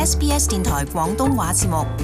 SBS 電台廣東話節目。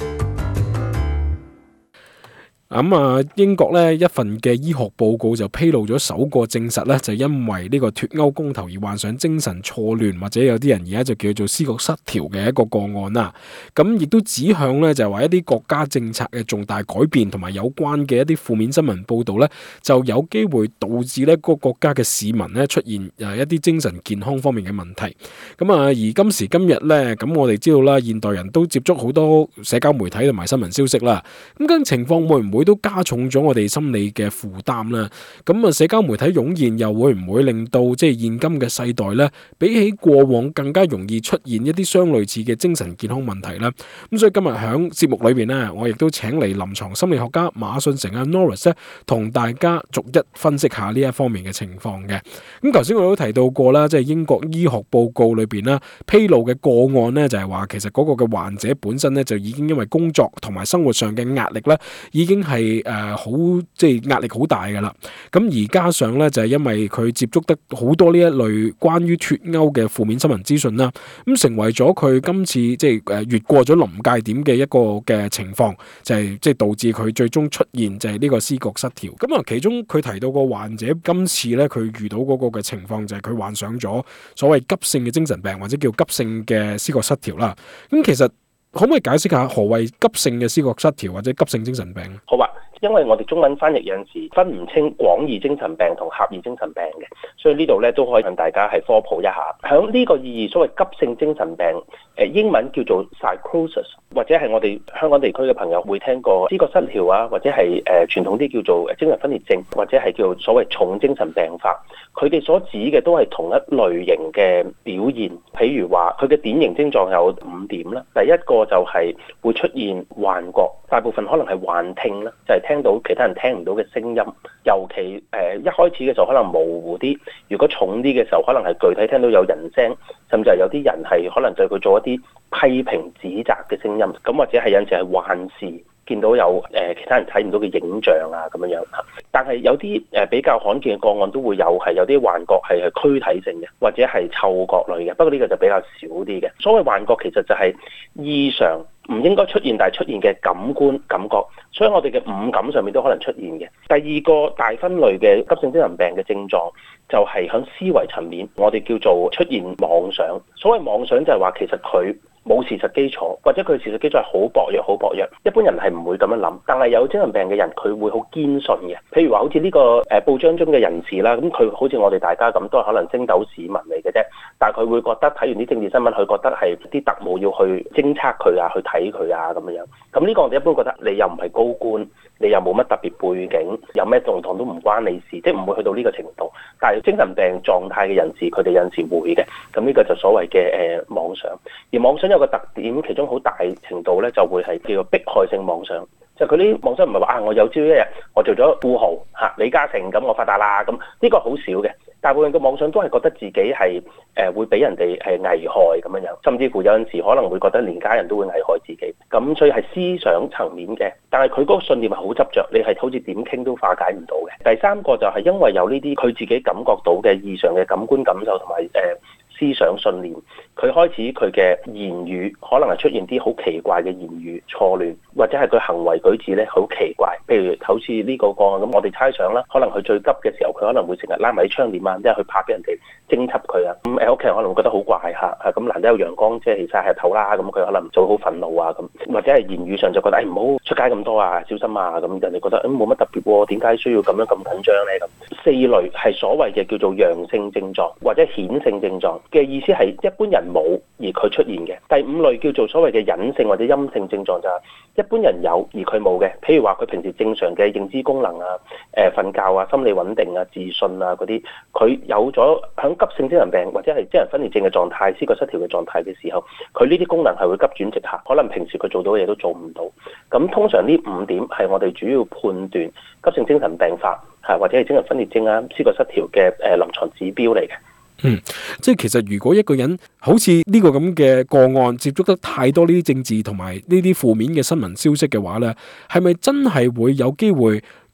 英國呢一份嘅醫學報告就披露咗首個證實呢，就因為呢個脫歐公投而患上精神錯亂，或者有啲人而家就叫做思覺失調嘅一個個案啦。咁亦都指向呢，就係話一啲國家政策嘅重大改變同埋有關嘅一啲負面新聞報導呢，就有機會導致呢個國家嘅市民呢出現一啲精神健康方面嘅問題。而今時今日呢，咁我哋知道啦，現代人都接觸好多社交媒體同埋新聞消息啦。咁跟情況會唔會都加重咗我哋心理嘅負擔啦？社交媒體湧現又會唔會令到即係現今嘅世代咧，比起過往更加容易出現一啲相類似嘅精神健康問題咧？咁所以今日喺節目裏邊咧，我亦都請嚟臨床心理學家馬信成Norris 咧，同大家逐一分析下呢一方面嘅情況嘅。咁頭先我都提到過啦，即係英國醫學報告裏邊啦，披露嘅個案咧，就係話其實嗰個嘅患者本身咧，就已經因為工作同埋生活上嘅壓力咧，已經係即係壓力好大噶啦。咁而加上咧，就係因為佢接觸得好多呢一類關於脫歐嘅負面新聞資訊啦，咁成為咗佢今次即係越過咗臨界點嘅一個嘅情況，就係即係導致佢最終出現就係呢個思覺失調。咁其中佢提到個患者今次咧，佢遇到嗰個嘅情況就係佢患上咗所謂急性嘅精神病或者叫急性嘅思覺失調啦。咁其實可唔可以解釋下何謂急性嘅思覺失調或者急性精神病？ 好啊，因為我哋中文翻譯有陣時分唔清廣義精神病同狹義精神病嘅，所以呢度咧都可以向大家係科普一下。響呢個意義，所謂急性精神病，英文叫做 psychosis， 或者係我哋香港地區嘅朋友會聽過思覺失調啊，或者係傳統啲叫做精神分裂症，或者係叫做所謂重精神病發。佢哋所指嘅都係同一類型嘅表現，譬如話佢嘅典型症狀有5點啦。第一個就係會出現幻覺，大部分可能係幻聽啦，就係聽到其他人聽唔到嘅聲音，尤其一開始嘅時候可能模糊啲，如果重啲嘅時候可能係具體聽到有人聲，甚至係有啲人係可能對佢做一啲批評指責嘅聲音，咁或者係有陣時係幻視，見到有其他人睇唔到嘅影像啊咁樣。但係有啲比較罕見嘅個案都會係有啲幻覺係軀體性嘅，或者係嗅覺類嘅，不過呢個就比較少啲嘅。所謂幻覺其實就係異常唔應該出現但係出現嘅感覺，所以我哋嘅五感上面都可能出現嘅。第二個大分類嘅急性精神病嘅症狀就係響思維層面，我哋叫做出現妄想。所謂妄想就係話其實佢冇事實基礎，或者佢事實基礎係好薄弱，一般人係唔會咁樣諗。但係有精神病嘅人，佢會好堅信嘅。譬如話好似呢個報章中嘅人士啦，咁佢好似我哋大家咁，都係可能星斗市民嚟嘅啫。但係佢會覺得睇完啲政治新聞，佢覺得係啲特務要去偵測佢啊，去睇佢啊咁樣。咁呢個我哋一般覺得你又唔係高官，你又冇乜特別背景，有咩動盪都唔關你事，即係唔會去到呢個程度。但係精神病狀態嘅人士，佢哋有陣時會嘅。咁呢個就所謂嘅妄想。而妄想有個特點，其中好大程度咧就會係叫做迫害性妄想。就佢啲妄想唔係話我有朝一日我做咗富豪李嘉誠咁我發達啦，咁呢個好少嘅。大部分嘅妄想都係覺得自己係會俾人哋危害咁樣，甚至乎有陣時可能會覺得連家人都會危害自己。咁所以係思想層面嘅，但係佢嗰個信念係好執着，你係好似點傾都化解唔到嘅。第三個就係因為有呢啲佢自己感覺到嘅異常嘅感官感受同埋思想信念，佢開始佢嘅言語可能係出現啲好奇怪嘅言語錯亂，或者係佢行為舉止咧好奇怪。譬如好似呢個個案咁，我哋猜想啦，可能佢最急嘅時候，佢可能會成日拉埋啲窗簾啊，即係去怕俾人哋偵緝佢啊。咁屋企人可能會覺得好怪嚇，咁難得有陽光即係起曬日頭啦，咁佢可能就好憤怒啊咁，或者係言語上就覺得唔好出街咁多啊，小心啊咁，人哋覺得冇乜特別喎，點解需要咁樣咁緊張咧咁？4類係所謂嘅叫做陽性症狀或者顯性症狀。嘅意思係一般人冇而佢出現嘅。第5類叫做所謂嘅隱性或者陰性症狀，就係一般人有而佢冇嘅。譬如話佢平時正常嘅認知功能啊、瞓覺啊、心理穩定啊、自信啊嗰啲，佢有咗響急性精神病或者係精神分裂症嘅狀態、思覺失調嘅狀態嘅時候，佢呢啲功能係會急轉直下，可能平時佢做到嘅嘢都做唔到。咁通常呢5點係我哋主要判斷急性精神病發或者係精神分裂症啊、思覺失調嘅臨床指標嚟嘅。 即係其實如果一個人好似呢個咁嘅個案接觸得太多呢啲政治同埋呢啲負面嘅新聞消息嘅話呢，係咪真係會有機會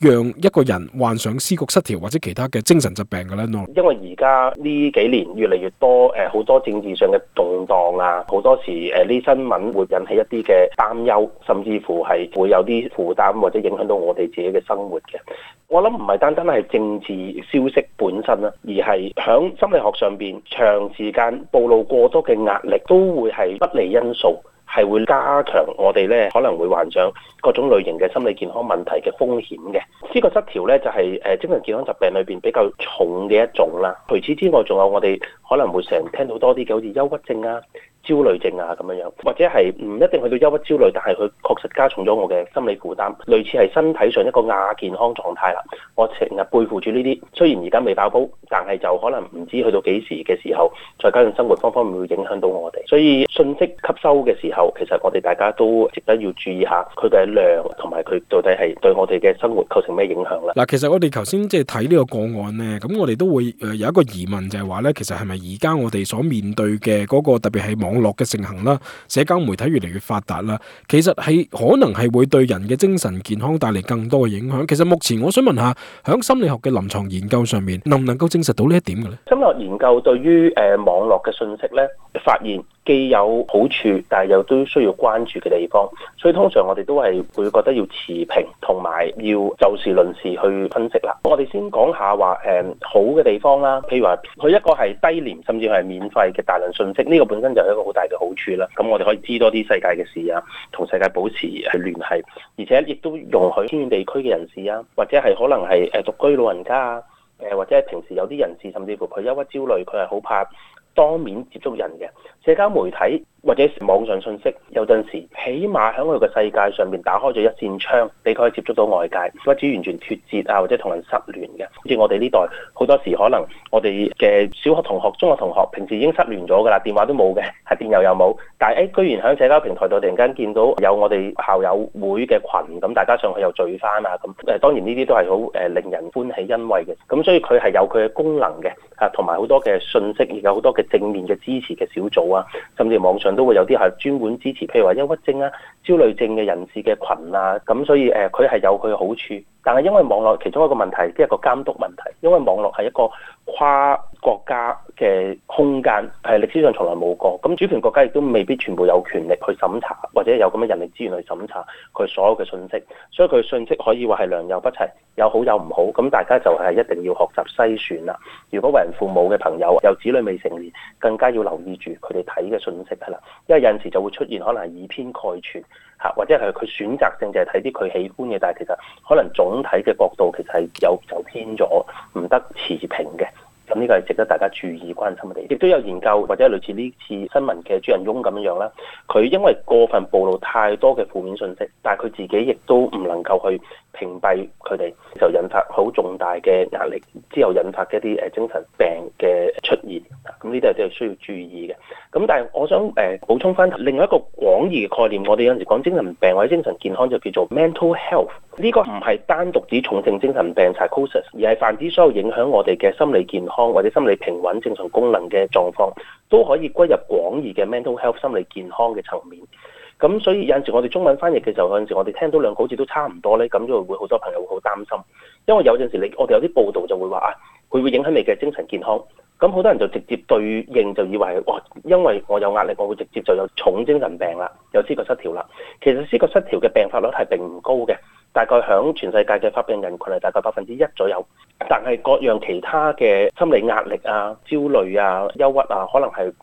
讓一個人患上思覺失調或者其他嘅精神疾病嘅咧？ 因為而家呢幾年越嚟越多好多政治上嘅動盪啊，好多時呢新聞會引起一啲嘅擔憂，甚至乎係會有啲負擔或者影響到我哋自己嘅生活嘅。我諗唔係單單係政治消息本身啦，而係響心理學上邊長時間暴露過多嘅壓力都會係不利因素，係會加強我哋咧可能會患上各種類型嘅心理健康問題嘅風險嘅。思覺失調咧就係精神健康疾病裏邊比較重嘅一種啦。除此之外，仲有我哋可能會成日聽到多啲嘅，好似憂鬱症啊、焦慮症啊咁樣，或者係唔一定去到憂鬱焦慮，但係佢確實加重咗我嘅心理負擔，類似係身體上一個亞健康狀態啦。我成日背負住呢啲，雖然而家未爆煲，但係就可能唔知去到幾時嘅時候，再加上生活方面會影響到我哋。所以信息吸收嘅時候，其實我哋大家都值得要注意下佢嘅量，同埋佢到底係對我哋嘅生活構成咩影響啦。 嗱，其實我哋頭先即係睇呢個個案呢，咁我哋都會有一個疑問，就係話呢，其實係咪而家我哋所面對嘅嗰個特別係網絡嘅盛行啦，社交媒體越嚟越發達啦，其實係可能係會對人嘅精神健康帶嚟更多嘅影響。其實目前我想問下，響心理學嘅臨床研究上面，能唔能夠證實到呢一點嘅咧？ 心理學研究對於網絡嘅信息咧，發現既有好處，但係又都需要關注嘅地方。所以通常我哋都係會覺得要持平，同埋要就事論事去分析啦。我哋先講下話好嘅地方啦，譬如話佢一個係低廉甚至係免費嘅大量信息，呢個本身就係一個好大嘅好處啦。咁我哋可以知多啲世界嘅事啊，同世界保持聯繫，而且亦都容許偏遠地區嘅人士啊，或者係可能係獨居老人家啊，或者係平時有啲人士甚至乎佢憂鬱焦慮，佢係好怕當面接觸人嘅社交媒體或者網上信息，有陣時起碼喺佢個世界上面打開咗一扇窗，俾佢可以接觸到外界，不至於完全脫節啊，或者同人失聯嘅。好似我哋呢代好多時可能我哋嘅小學同學、中學同學平時已經失聯咗㗎啦，電話都冇嘅，係電郵又冇，但係居然喺社交平台度突然間見到有我哋校友會嘅群，咁大家上去又聚翻啊咁。當然呢啲都係好令人歡喜欣慰嘅。咁所以佢係有佢嘅功能嘅，同埋好多嘅信息，亦有好多嘅正面嘅支持嘅小組啊，甚至網上都會有啲係專門支持，譬如話憂鬱症啊、焦慮症嘅人士嘅群啊，咁所以佢係有佢嘅好處。但係因為網絡其中一個問題，即係個監督問題，因為網絡係一個跨國家嘅空間，係歷史上從來冇過。咁主權國家亦都未必全部有權力去審查，或者有咁嘅人力資源去審查佢所有嘅信息，所以佢信息可以話係良莠不齊，有好有唔好。咁大家就係一定要學習篩選啦。如果為人父母嘅朋友有子女未成年，更加要留意住佢哋睇嘅信息係啦，因為有陣時就會出現可能係以偏概全。或者係佢選擇性就係睇啲佢喜歡嘅，但係其實可能總體嘅角度其實係有走偏咗，唔得持平嘅。咁呢個係值得大家注意關心嘅地方。亦都有研究或者類似呢次新聞嘅主人翁咁樣啦，佢因為過分暴露太多嘅負面信息，但係佢自己亦都唔能夠去屏蔽佢哋，就引發好重大嘅壓力，之後引發嘅一啲精神病嘅出現。咁呢啲係都係需要注意嘅。咁但係我想補充翻另外一個廣義嘅概念，我哋有陣時講精神病或者精神健康就叫做 mental health。呢個唔係單獨指重症精神病 psychosis， 而係泛指所有影響我哋嘅心理健康或者心理平穩正常功能嘅狀況，都可以歸入廣義嘅 mental health 心理健康嘅層面。咁所以有陣時我哋中文翻譯嘅時候，有陣時我哋聽到兩個好似都差唔多咧，咁就會好多朋友會好擔心，因為有陣時我哋有啲報道就會話佢會影響你嘅精神健康。咁好多人就直接對應就以為因為我有壓力，我會直接就有重精神病啦，有思覺失調啦。其實思覺失調嘅病發率係並唔高嘅，大概響全世界嘅發病人群係大概1%左右。但係各樣其他嘅心理壓力啊、焦慮啊、憂鬱啊，可能係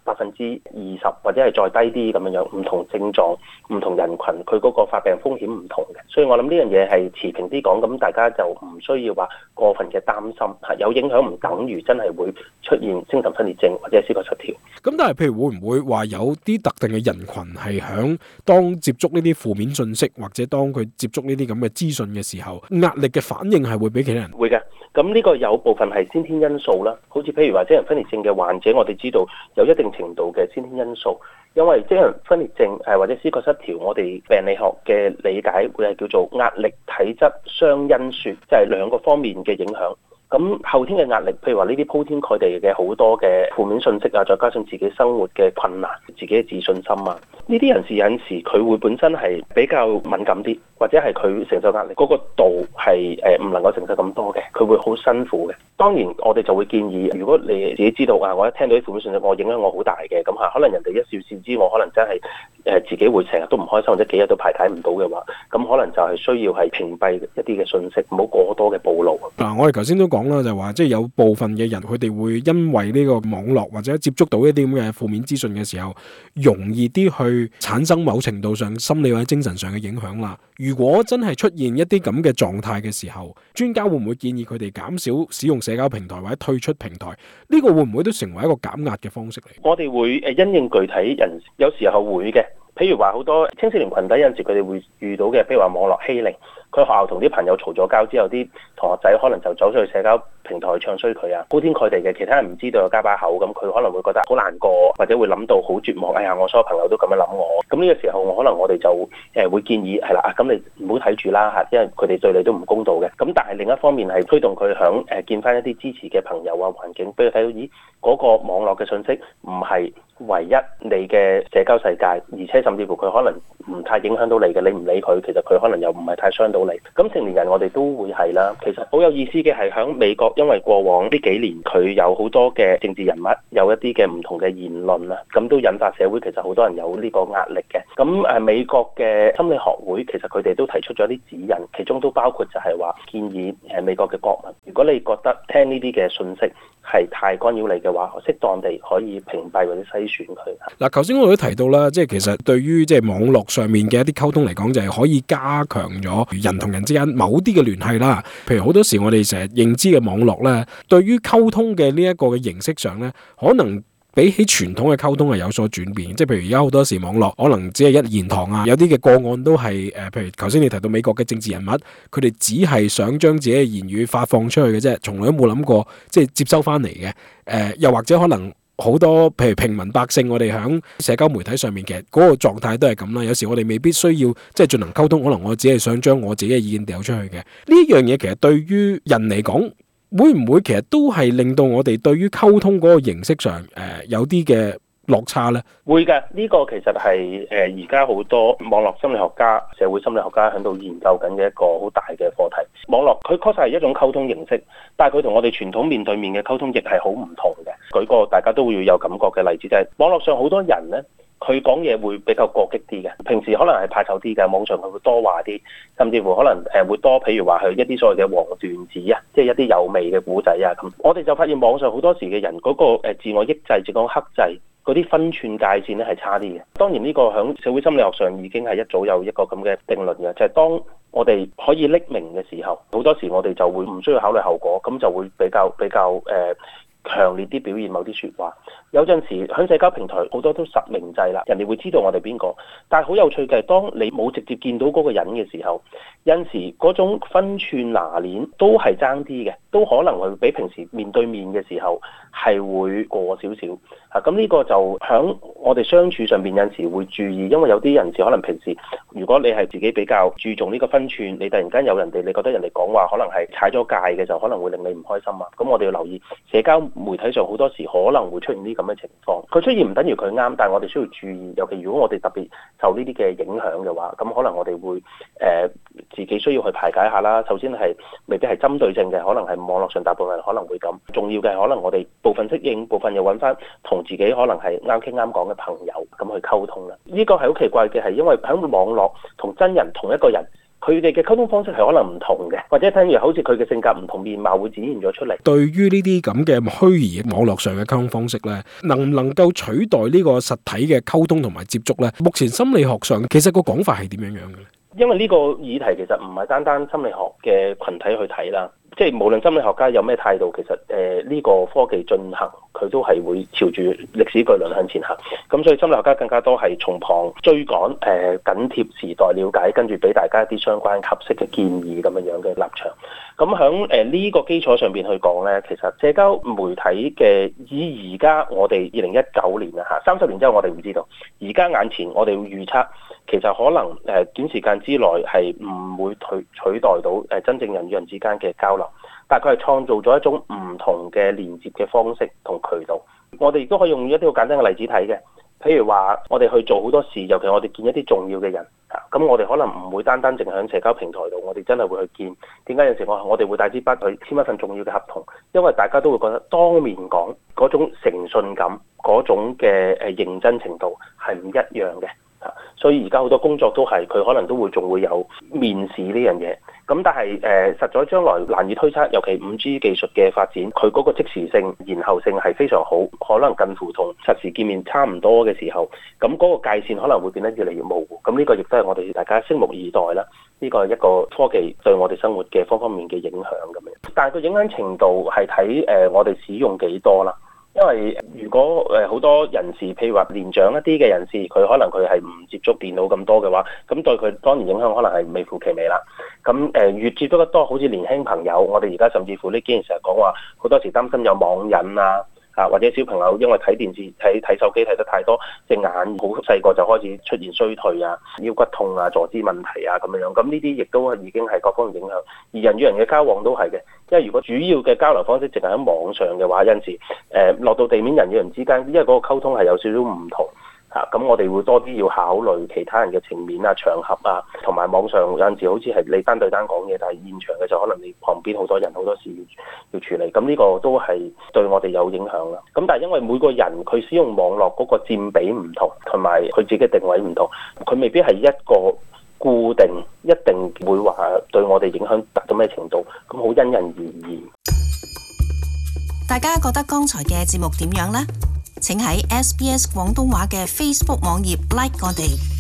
20%或者係再低啲咁樣，唔同症狀、唔同人群，佢嗰個發病風險唔同嘅。所以我諗呢樣嘢係持平啲講，咁大家就唔需要話過分嘅擔心。有影響唔等於真係會出現精神分裂症或者思覺失調。 咁但係譬如會唔會話有啲特定嘅人群係響當接觸呢啲負面信息，或者當佢接觸呢啲咁嘅資訊嘅時候，壓力嘅反應係會比其他人？ 會嘅。咁呢個有部分係先天因素啦，好似譬如話精神分裂症嘅患者，我哋知道有一定程度嘅先天因素，因為精神分裂症或者思覺失調，我哋病理學嘅理解會係叫做壓力體質雙因說，即係兩個方面嘅影響。咁後天嘅壓力，譬如話呢啲鋪天蓋地嘅好多嘅負面信息啊，再加上自己生活嘅困難、自己嘅自信心啊， 呢啲人士有陣時佢會本身係比較敏感啲，或者係佢承受壓力嗰個度係唔能夠承受咁多嘅，佢會好辛苦嘅。當然我哋就會建議，如果你自己知道我一聽到啲負面信息，我影響我好大嘅，咁可能人哋一笑置之，我可能真係自己會成日都唔開心，或者幾日都排解唔到嘅話，咁可能就係需要係屏蔽一啲嘅信息，唔好過多嘅暴露。 我哋頭先都講啦，就話即係有部分嘅人佢哋會因為呢個網絡或者接觸到一啲咁嘅負面資訊嘅時候，容易啲去產生某程度上心理或者精神上嘅影響啦。如果真係出現一啲咁嘅狀態嘅時候，專家會唔會建議佢哋減少使用社交平台或者退出平台？呢個會唔會都成為一個減壓嘅方式嚟？ 我哋會因應具體人，有時候會嘅。譬如話好多青少年群體有陣時佢哋會遇到嘅，譬如話網絡欺凌，佢學校同啲朋友嘈咗交之後，啲同學仔可能就走出去社交平台去唱衰佢啊，鋪天蓋地嘅，其他人唔知道又加把口，咁佢可能會覺得好難過，或者會諗到好絕望。哎呀，我所有朋友都咁樣諗我，咁呢個時候可能我哋就會建議係啦，咁你唔好睇住啦嚇，因為佢哋對你都唔公道嘅。咁但係另一方面係推動佢響見翻一啲支持嘅朋友啊環境，俾佢睇到咦嗰個網絡嘅信息唔係唯一你嘅社交世界，而且甚至乎佢可能唔太影響到你嘅，你唔理佢，其實佢可能又唔係太傷到你。咁成年人我哋都會係啦。其實好有意思嘅係響美國，因為過往呢幾年佢有好多嘅政治人物有一啲嘅唔同嘅言論啊，咁都引發社會其實好多人有呢個壓力嘅。咁美國嘅心理學會其實佢哋都提出咗啲指引，其中都包括就係話建議美國嘅國民，如果你覺得聽呢啲嘅信息係太干擾你嘅話，適當地可以屏蔽或者篩選佢。 嗱，頭先我都提到啦，即係其實對於即係網絡上面嘅一啲溝通嚟講，就係可以加強咗人同人之間某啲嘅聯繫啦。譬如好多時我哋成日認知嘅網絡咧，對於溝通嘅呢一個嘅形式上咧，可能比起傳統嘅溝通係有所轉變。即係譬如而家好多時網絡可能只係一言堂啊，有啲嘅個案都係譬如頭先你提到美國嘅政治人物，佢哋只係想將自己嘅言語發放出去嘅啫，從來都冇諗過即係接收翻嚟嘅。又或者可能好多譬如平民百姓，我哋喺社交媒體上面其實嗰個狀態都係咁啦。有時我哋未必需要即係進行溝通，可能我只係想將我自己嘅意見掉出去嘅。呢一樣嘢其實對於人嚟講，會唔會其實都係令到我哋對於溝通嗰個形式上有啲嘅落差呢？ 會嘅，呢個其實係而家好多網絡心理學家、社會心理學家喺度研究緊嘅一個好大嘅課題。網絡佢確實係一種溝通形式，但係佢同我哋傳統面對面嘅溝通亦係好唔同嘅。舉個大家都會有感覺嘅例子，就係網絡上好多人呢，佢講嘢會比較過激啲嘅，平時可能係怕醜啲嘅，網上佢會多話啲，甚至乎可能會多，譬如話係一啲所謂嘅黃段子啊，即係一啲有味嘅古仔啊咁。我哋就發現網上好多時嘅人嗰個自我抑制、自我克制嗰啲分寸界線咧係差啲嘅。當然呢個喺社會心理學上已經係一早有一個咁嘅定論嘅，就係當我哋可以匿名嘅時候，好多時我哋就會唔需要考慮後果，咁就會比較強烈啲表現某啲説話。有陣時喺社交平台好多都實名制啦，人哋會知道我哋邊個。但係好有趣嘅係，當你冇直接見到嗰個人嘅時候，有陣時嗰種分寸拿捏都係爭啲嘅，都可能會比平時面對面嘅時候係會過少少。咁呢個就喺我哋相處上邊有陣時會注意，因為有啲人士可能平時如果你係自己比較注重呢個分寸，你突然間有人哋你覺得人哋講話可能係踩咗界嘅，就可能會令你唔開心啊。咁我哋要留意社交媒體上好多時可能會出現啲咁嘅情況，佢出現唔等於佢啱，但係我哋需要注意，尤其如果我哋特別受呢啲嘅影響嘅話，咁可能我哋會自己需要去排解下啦。首先係未必係針對性嘅，可能係網絡上大部分人可能會咁。重要嘅係可能我哋部分適應，部分又揾翻同自己可能係啱傾啱講嘅朋友咁去溝通啦。呢個係好奇怪嘅，係因為喺網絡同真人同一個人，佢哋嘅溝通方式係可能唔同嘅，或者聽住好似佢嘅性格唔同面貌會展現咗出嚟。 對於呢啲咁嘅虛擬網絡上嘅溝通方式呢，能唔能夠取代呢個實體嘅溝通同埋接觸呢？目前心理學上其實個講法係點樣樣嘅咧？ 因為呢個議題其實唔係單單心理學嘅群體去睇啦，即係無論心理學家有咩態度，其實呢個科技進行佢都係會朝住歷史巨輪向前行。咁所以心理學家更加多係從旁追趕，緊貼時代了解，跟住俾大家一啲相關合適嘅建議咁樣嘅立場。咁喺呢個基礎上邊去講呢，其實社交媒體嘅以而家我哋2019年啊嚇，30年之後我哋唔知道，而家眼前我哋會預測，其實可能短時間之內係唔會取代到真正人與人之間嘅交流，但係佢係創造咗一種唔同嘅連接嘅方式同渠道。我哋亦都可以用一啲好簡單嘅例子睇嘅。 譬如話我哋去做好多事，尤其我哋見一啲重要嘅人咁我哋可能唔會單單淨喺社交平台度，我哋真係會去見。點解有時我哋會帶支筆去簽一份重要嘅合同？因為大家都會覺得當面講嗰種誠信感、嗰種嘅認真程度係唔一樣嘅。所以而家好多工作都係佢可能都會仲會有面試呢樣嘢。咁但係實在將來難以推測，尤其 5G 技術嘅發展，佢嗰個即時性、延後性係非常好，可能近乎同實時見面差唔多嘅時候，咁嗰個界線可能會變得越嚟越模糊。咁呢個亦都係我哋大家拭目以待啦。呢個係一個科技對我哋生活嘅方方面面嘅影響咁樣。但係個影響程度係睇我哋使用幾多啦。因為如果好多人士，譬如話年長一啲嘅人士，佢可能佢係唔接觸電腦咁多嘅話，咁對佢當然影響可能係微乎其微啦。咁越接觸得多，好似年輕朋友，我哋而家甚至乎呢幾年成日講話，好多時擔心有網癮啊。或者小朋友因為睇電視、睇手機睇得太多，隻眼好細個就開始出現衰退啊、腰骨痛啊、坐姿問題啊咁樣。咁呢啲亦都已經係各方面影響。而人與人嘅交往都係嘅，因為如果主要嘅交流方式淨係喺網上嘅話，有陣時落到地面人與人之間，因為嗰個溝通係有少少唔同。咁我哋會多啲要考慮其他人嘅情面啊、場合啊，同埋網上有陣時好似係你單對單講嘢，但係現場嘅就可能你旁邊好多人好多事要處理，咁呢個都係對我哋有影響啦。咁但係因為每個人佢使用網絡嗰個佔比唔同，同埋佢自己嘅定位唔同，佢未必係一個固定一定會話對我哋影響達到咩程度，咁好因人而異。 大家覺得剛才嘅節目點樣呢？請喺SBS 廣東話嘅 Facebook 網頁 like 我哋。